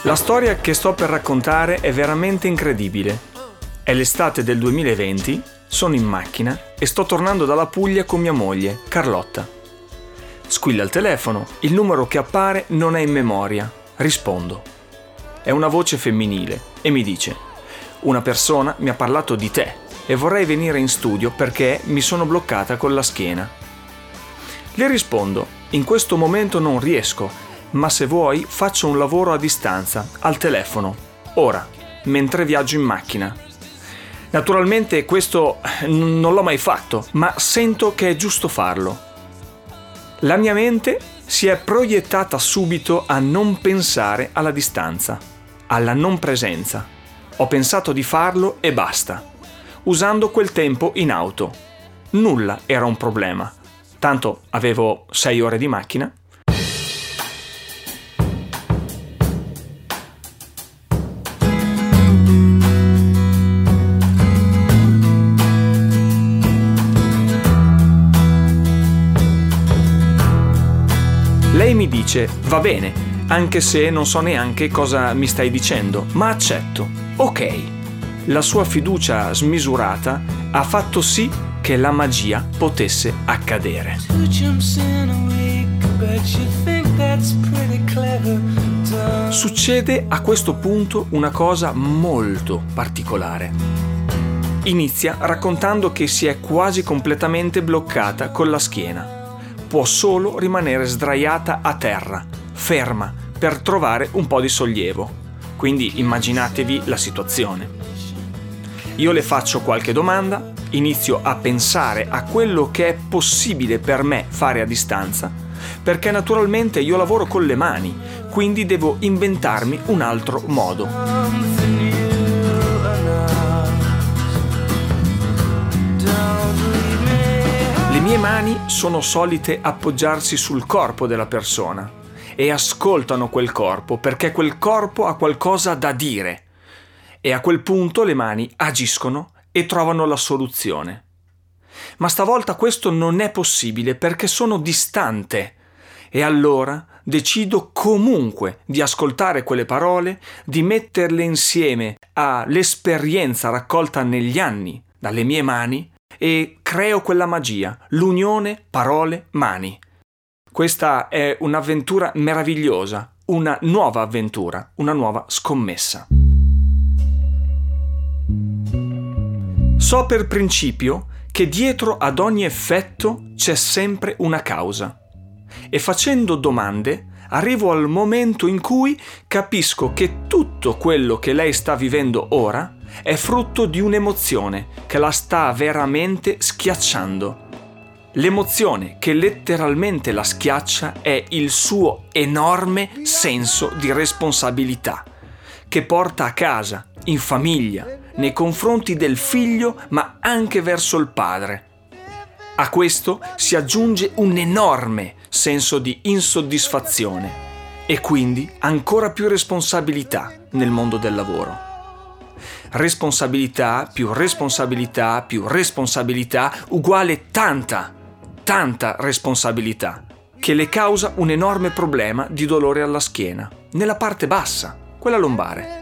La storia che sto per raccontare è veramente incredibile. È l'estate del 2020, sono in macchina e sto tornando dalla Puglia con mia moglie, Carlotta. Squilla il telefono, il numero che appare non è in memoria. Rispondo. È una voce femminile e mi dice: una persona mi ha parlato di te e vorrei venire in studio perché mi sono bloccata con la schiena. Le rispondo: in questo momento non riesco, ma se vuoi faccio un lavoro a distanza, al telefono, ora, mentre viaggio in macchina. Naturalmente questo non l'ho mai fatto, ma sento che è giusto farlo. La mia mente si è proiettata subito a non pensare alla distanza, alla non presenza. Ho pensato di farlo e basta, usando quel tempo in auto. Nulla era un problema, tanto avevo 6 ore di macchina. Lei mi dice: va bene, anche se non so neanche cosa mi stai dicendo, ma accetto. Ok. La sua fiducia smisurata ha fatto sì che la magia potesse accadere. Succede a questo punto una cosa molto particolare. Inizia raccontando che si è quasi completamente bloccata con la schiena. Può solo rimanere sdraiata a terra, ferma, per trovare un po' di sollievo. Quindi immaginatevi la situazione. Io le faccio qualche domanda, inizio a pensare a quello che è possibile per me fare a distanza, perché naturalmente io lavoro con le mani, quindi devo inventarmi un altro modo. Le mie mani sono solite appoggiarsi sul corpo della persona e ascoltano quel corpo perché quel corpo ha qualcosa da dire e a quel punto le mani agiscono e trovano la soluzione. Ma stavolta questo non è possibile perché sono distante e allora decido comunque di ascoltare quelle parole, di metterle insieme all'esperienza raccolta negli anni dalle mie mani e creo quella magia, l'unione parole-mani. Questa è un'avventura meravigliosa, una nuova avventura, una nuova scommessa. So per principio che dietro ad ogni effetto c'è sempre una causa e facendo domande arrivo al momento in cui capisco che tutto quello che lei sta vivendo ora è frutto di un'emozione che la sta veramente schiacciando. L'emozione che letteralmente la schiaccia è il suo enorme senso di responsabilità che porta a casa, in famiglia, nei confronti del figlio ma anche verso il padre. A questo si aggiunge un enorme senso di insoddisfazione e quindi ancora più responsabilità nel mondo del lavoro. Responsabilità più responsabilità più responsabilità uguale tanta responsabilità che le causa un enorme problema di dolore alla schiena, nella parte bassa, quella lombare.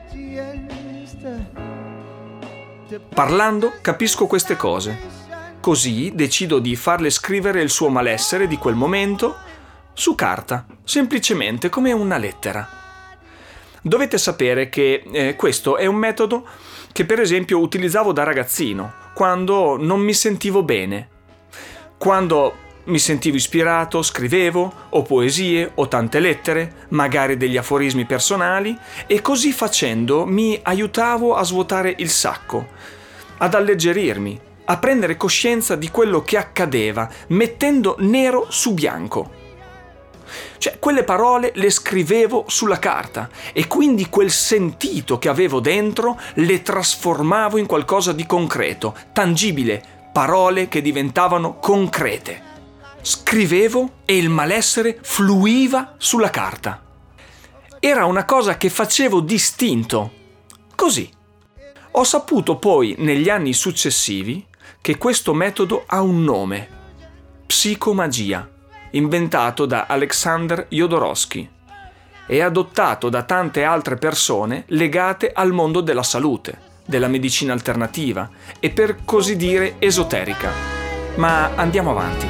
Parlando capisco queste cose. Così decido di farle scrivere il suo malessere di quel momento su carta, semplicemente come una lettera. Dovete sapere che questo è un metodo che per esempio utilizzavo da ragazzino, quando non mi sentivo bene. Quando mi sentivo ispirato, scrivevo, o poesie, o tante lettere, magari degli aforismi personali, e così facendo mi aiutavo a svuotare il sacco, ad alleggerirmi, a prendere coscienza di quello che accadeva, mettendo nero su bianco. Cioè, quelle parole le scrivevo sulla carta e quindi quel sentito che avevo dentro le trasformavo in qualcosa di concreto, tangibile, parole che diventavano concrete. Scrivevo e il malessere fluiva sulla carta. Era una cosa che facevo distinto. Così. Ho saputo poi, negli anni successivi, che questo metodo ha un nome: psicomagia, inventato da Alexander Jodorowsky. e adottato da tante altre persone legate al mondo della salute, della medicina alternativa e per così dire esoterica. Ma andiamo avanti.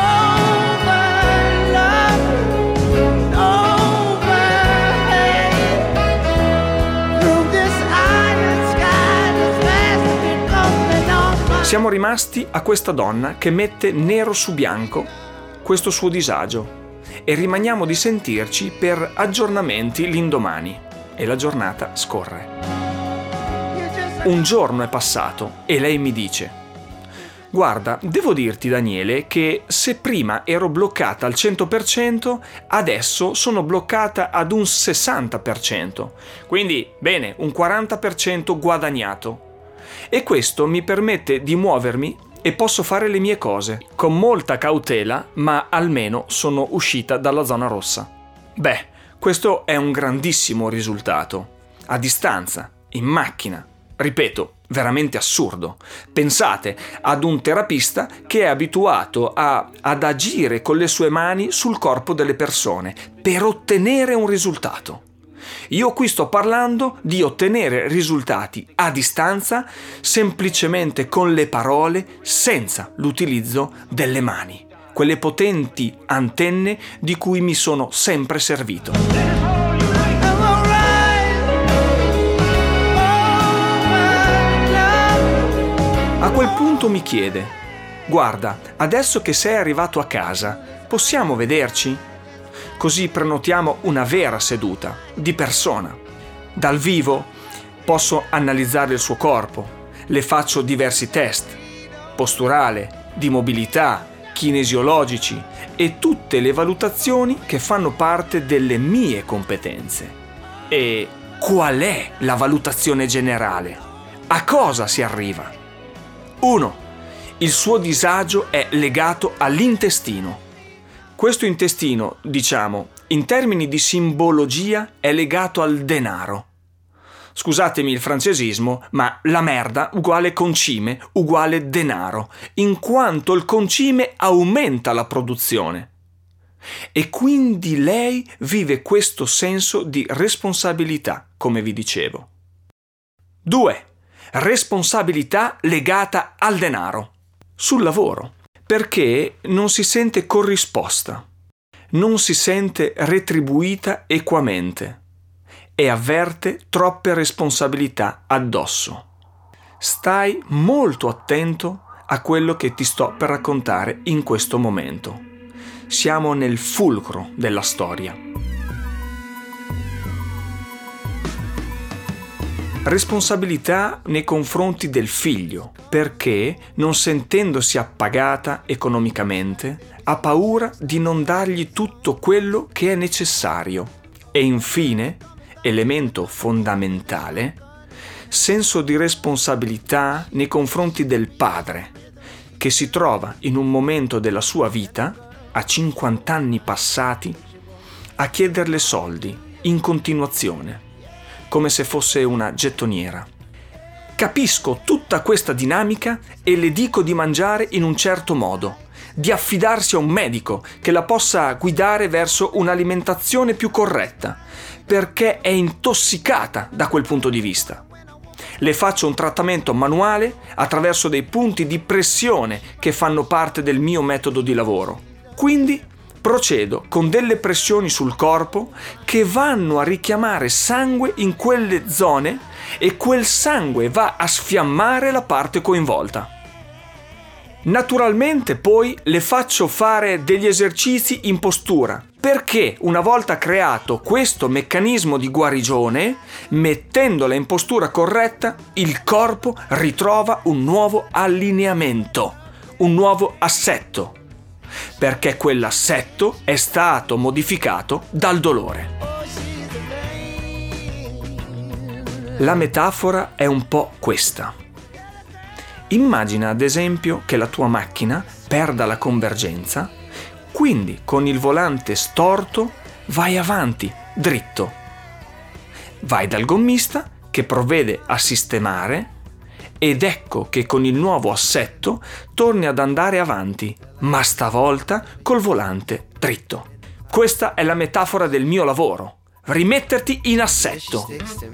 Siamo rimasti a questa donna che mette nero su bianco questo suo disagio e rimaniamo di sentirci per aggiornamenti l'indomani e la giornata scorre. Un giorno è passato e lei mi dice: guarda, devo dirti Daniele che se prima ero bloccata al 100%, adesso sono bloccata ad un 60%. Quindi, bene, un 40% guadagnato. E questo mi permette di muovermi e posso fare le mie cose, con molta cautela, ma almeno sono uscita dalla zona rossa. Beh, questo è un grandissimo risultato. A distanza, in macchina. Ripeto, veramente assurdo. Pensate ad un terapista che è abituato ad agire con le sue mani sul corpo delle persone per ottenere un risultato. Io qui sto parlando di ottenere risultati a distanza semplicemente con le parole, senza l'utilizzo delle mani, quelle potenti antenne di cui mi sono sempre servito. A quel punto mi chiede: guarda, adesso che sei arrivato a casa, possiamo vederci? Così prenotiamo una vera seduta, di persona. Dal vivo posso analizzare il suo corpo, le faccio diversi test, posturale, di mobilità, kinesiologici e tutte le valutazioni che fanno parte delle mie competenze. E qual è la valutazione generale? A cosa si arriva? 1. Il suo disagio è legato all'intestino. Questo intestino, diciamo, in termini di simbologia, è legato al denaro. Scusatemi il francesismo, ma la merda uguale concime uguale denaro, in quanto il concime aumenta la produzione. E quindi lei vive questo senso di responsabilità, come vi dicevo. 2. Responsabilità legata al denaro. Sul lavoro. Perché non si sente corrisposta, non si sente retribuita equamente e avverte troppe responsabilità addosso. Stai molto attento a quello che ti sto per raccontare in questo momento. Siamo nel fulcro della storia. Responsabilità nei confronti del figlio, perché, non sentendosi appagata economicamente, ha paura di non dargli tutto quello che è necessario. E infine, elemento fondamentale, senso di responsabilità nei confronti del padre, che si trova in un momento della sua vita, a 50 anni passati, a chiederle soldi in continuazione, come se fosse una gettoniera. Capisco tutta questa dinamica e le dico di mangiare in un certo modo, di affidarsi a un medico che la possa guidare verso un'alimentazione più corretta, perché è intossicata da quel punto di vista. Le faccio un trattamento manuale attraverso dei punti di pressione che fanno parte del mio metodo di lavoro. Quindi procedo con delle pressioni sul corpo che vanno a richiamare sangue in quelle zone e quel sangue va a sfiammare la parte coinvolta. Naturalmente poi le faccio fare degli esercizi in postura, perché una volta creato questo meccanismo di guarigione, mettendola in postura corretta, il corpo ritrova un nuovo allineamento, un nuovo assetto, perché quell'assetto è stato modificato dal dolore. La metafora è un po' questa. Immagina ad esempio che la tua macchina perda la convergenza, quindi con il volante storto vai avanti, dritto. Vai dal gommista che provvede a sistemare ed ecco che con il nuovo assetto torni ad andare avanti, ma stavolta col volante dritto. Questa è la metafora del mio lavoro. rimetterti in assetto.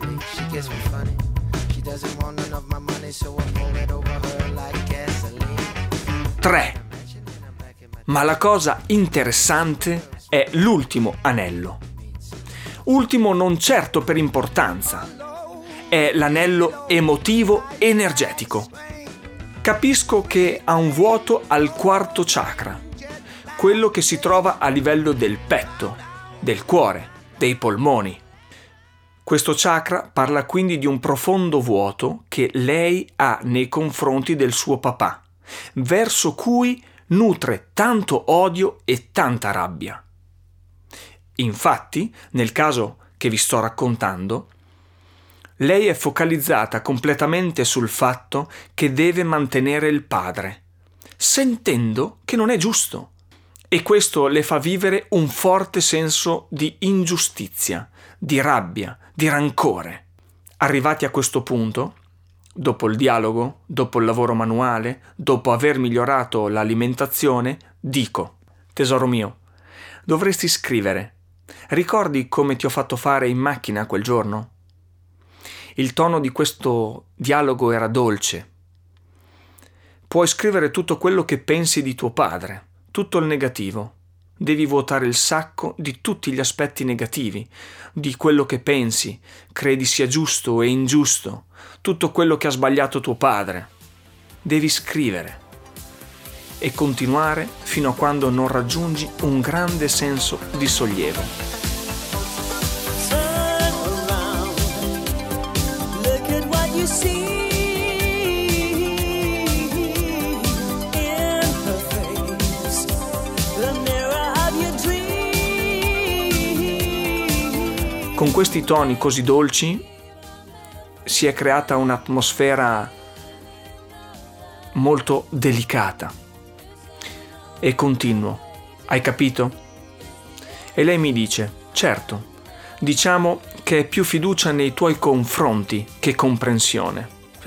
3. Ma la cosa interessante è l'ultimo anello. Ultimo non certo per importanza, è l'anello emotivo energetico. Capisco che ha un vuoto al quarto chakra, quello che si trova a livello del petto, del cuore, dei polmoni. Questo chakra parla quindi di un profondo vuoto che lei ha nei confronti del suo papà, verso cui nutre tanto odio e tanta rabbia. Infatti, nel caso che vi sto raccontando, lei è focalizzata completamente sul fatto che deve mantenere il padre, sentendo che non è giusto. E questo le fa vivere un forte senso di ingiustizia, di rabbia, di rancore. Arrivati a questo punto, dopo il dialogo, dopo il lavoro manuale, dopo aver migliorato l'alimentazione, dico: tesoro mio, dovresti scrivere. Ricordi come ti ho fatto fare in macchina quel giorno? Il tono di questo dialogo era dolce. Puoi scrivere tutto quello che pensi di tuo padre, tutto il negativo. Devi vuotare il sacco di tutti gli aspetti negativi, di quello che pensi, credi sia giusto e ingiusto, tutto quello che ha sbagliato tuo padre. Devi scrivere e continuare fino a quando non raggiungi un grande senso di sollievo. Con questi toni così dolci si è creata un'atmosfera molto delicata. E continuo: hai capito? E lei mi dice: certo, diciamo che è più fiducia nei tuoi confronti che comprensione.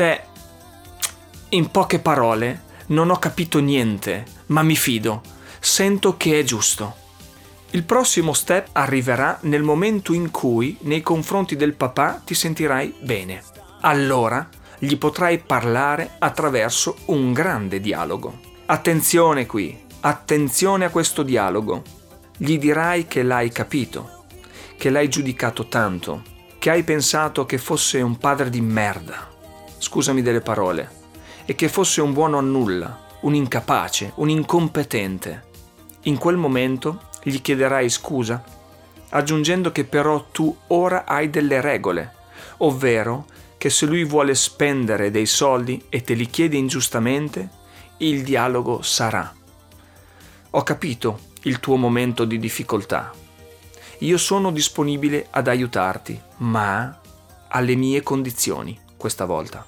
In poche parole, non ho capito niente, ma mi fido, sento che è giusto. Il prossimo step arriverà nel momento in cui nei confronti del papà ti sentirai bene. Allora gli potrai parlare attraverso un grande dialogo. Attenzione qui, attenzione a questo dialogo. Gli dirai che l'hai capito, che l'hai giudicato tanto, che hai pensato che fosse un padre di merda, scusami delle parole, e che fosse un buono a nulla, un incapace, un incompetente. In quel momento gli chiederai scusa, aggiungendo che però tu ora hai delle regole, ovvero che se lui vuole spendere dei soldi e te li chiede ingiustamente, il dialogo sarà: ho capito il tuo momento di difficoltà. Io sono disponibile ad aiutarti, ma alle mie condizioni questa volta.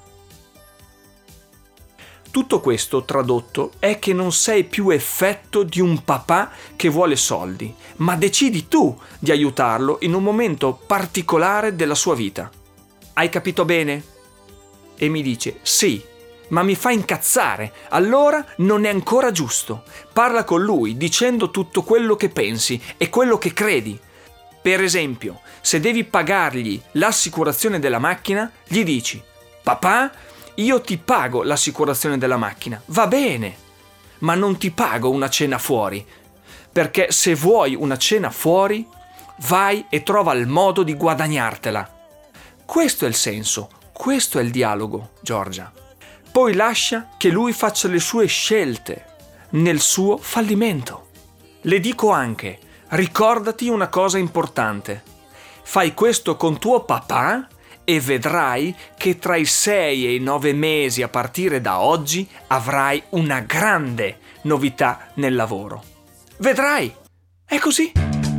Tutto questo tradotto è che non sei più effetto di un papà che vuole soldi, ma decidi tu di aiutarlo in un momento particolare della sua vita. Hai capito bene? E mi dice: sì, ma mi fa incazzare, allora non è ancora giusto. Parla con lui dicendo tutto quello che pensi e quello che credi. Per esempio, se devi pagargli l'assicurazione della macchina, gli dici: papà, io ti pago l'assicurazione della macchina, va bene, ma non ti pago una cena fuori, perché se vuoi una cena fuori, vai e trova il modo di guadagnartela. Questo è il senso, questo è il dialogo, Giorgia. Poi lascia che lui faccia le sue scelte nel suo fallimento. Le dico anche: ricordati una cosa importante. Fai questo con tuo papà e vedrai che tra i 6 e i 9 mesi a partire da oggi avrai una grande novità nel lavoro. Vedrai! È così!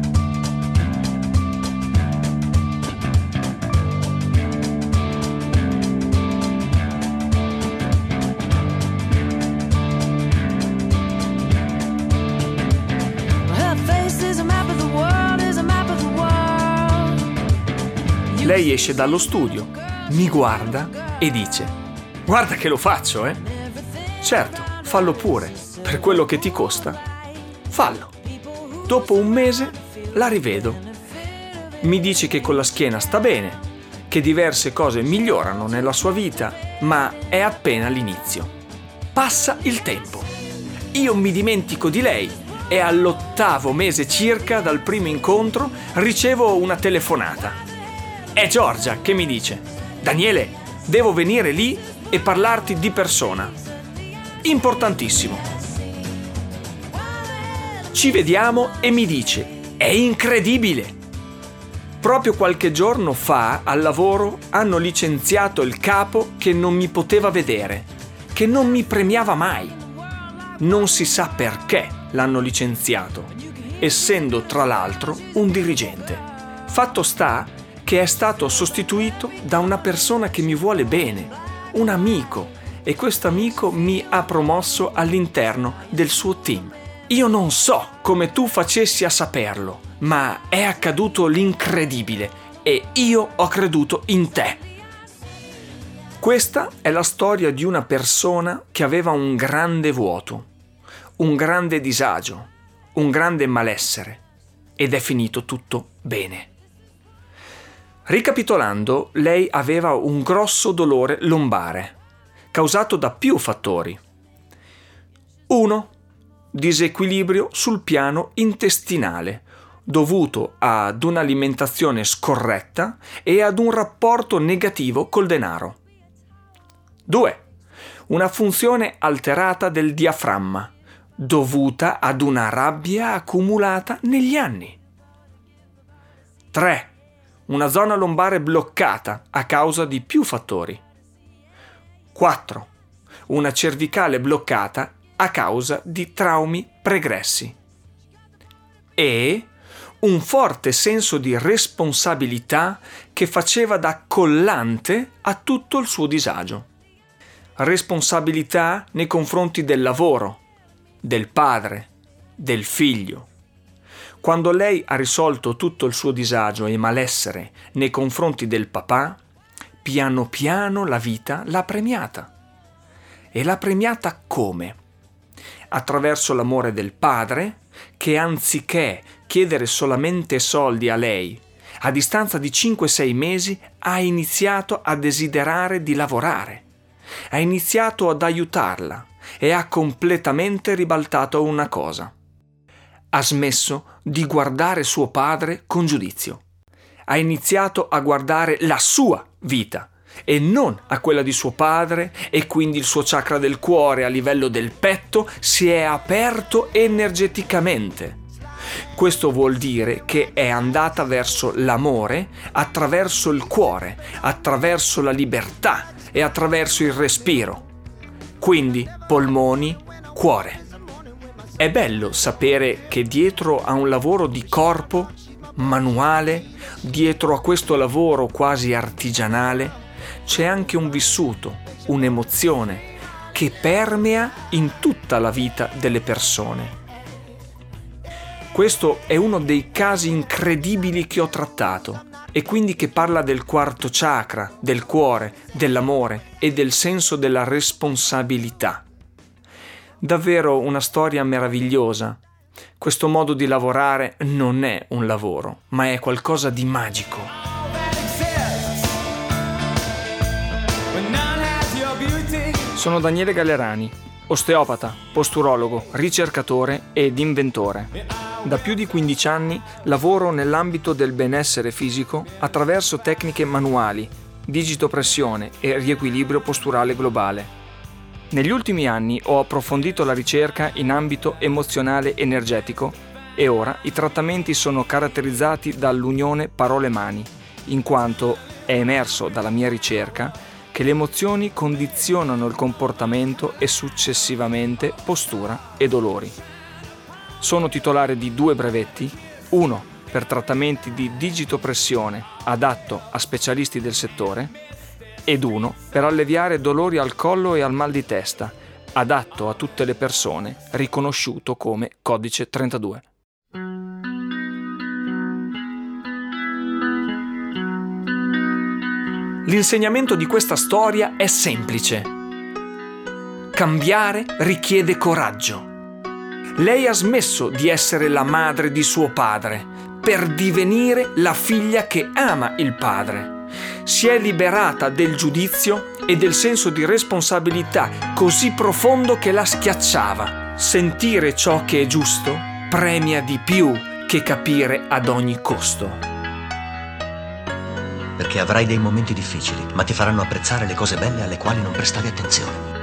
Lei esce dallo studio, mi guarda e dice: guarda che lo faccio, eh? Certo, fallo pure, per quello che ti costa. Fallo. Dopo un mese la rivedo mi dice che con la schiena sta bene, che diverse cose migliorano nella sua vita, ma è appena l'inizio. Passa il tempo. Io mi dimentico di lei e all'8° mese circa dal primo incontro ricevo una telefonata. È Giorgia che mi dice: Daniele, devo venire lì e parlarti di persona. Importantissimo. Ci vediamo e mi dice: è incredibile! Proprio qualche giorno fa al lavoro hanno licenziato il capo che non mi poteva vedere, che non mi premiava mai. Non si sa perché l'hanno licenziato, essendo tra l'altro un dirigente. Fatto sta che è stato sostituito da una persona che mi vuole bene, un amico, e questo amico mi ha promosso all'interno del suo team. Io non so come tu facessi a saperlo, ma è accaduto l'incredibile e io ho creduto in te. Questa è la storia di una persona che aveva un grande vuoto, un grande disagio, un grande malessere ed è finito tutto bene. Ricapitolando, lei aveva un grosso dolore lombare, causato da più fattori. 1. Disequilibrio sul piano intestinale, dovuto ad un'alimentazione scorretta e ad un rapporto negativo col denaro. 2. Una funzione alterata del diaframma, dovuta ad una rabbia accumulata negli anni. 3. Una zona lombare bloccata a causa di più fattori. 4. Una cervicale bloccata a causa di traumi pregressi. E un forte senso di responsabilità che faceva da collante a tutto il suo disagio. Responsabilità nei confronti del lavoro, del padre, del figlio. Quando lei ha risolto tutto il suo disagio e malessere nei confronti del papà, piano piano la vita l'ha premiata. E l'ha premiata come? Attraverso l'amore del padre, che anziché chiedere solamente soldi a lei, a distanza di 5-6 mesi ha iniziato a desiderare di lavorare, ha iniziato ad aiutarla e ha completamente ribaltato una cosa. Ha smesso di guardare suo padre con giudizio. Ha iniziato a guardare la sua vita e non a quella di suo padre, e quindi il suo chakra del cuore a livello del petto si è aperto energeticamente. Questo vuol dire che è andata verso l'amore attraverso il cuore, attraverso la libertà e attraverso il respiro. Quindi polmoni, cuore. È bello sapere che dietro a un lavoro di corpo, manuale, dietro a questo lavoro quasi artigianale, c'è anche un vissuto, un'emozione che permea in tutta la vita delle persone. Questo è uno dei casi incredibili che ho trattato e quindi che parla del quarto chakra, del cuore, dell'amore e del senso della responsabilità. Davvero una storia meravigliosa. Questo modo di lavorare non è un lavoro, ma è qualcosa di magico. Sono Daniele Gallerani, osteopata, posturologo, ricercatore ed inventore. Da più di 15 anni lavoro nell'ambito del benessere fisico attraverso tecniche manuali, digitopressione e riequilibrio posturale globale. Negli ultimi anni ho approfondito la ricerca in ambito emozionale energetico e ora i trattamenti sono caratterizzati dall'unione parole-mani, in quanto è emerso dalla mia ricerca che le emozioni condizionano il comportamento e successivamente postura e dolori. Sono titolare di 2 brevetti, uno per trattamenti di digitopressione adatto a specialisti del settore ed uno per alleviare dolori al collo e al mal di testa, adatto a tutte le persone, riconosciuto come Codice 32. L'insegnamento di questa storia è semplice. Cambiare richiede coraggio. Lei ha smesso di essere la madre di suo padre per divenire la figlia che ama il padre. Si è liberata del giudizio e del senso di responsabilità così profondo che la schiacciava. Sentire ciò che è giusto premia di più che capire ad ogni costo. Perché avrai dei momenti difficili, ma ti faranno apprezzare le cose belle alle quali non prestavi attenzione.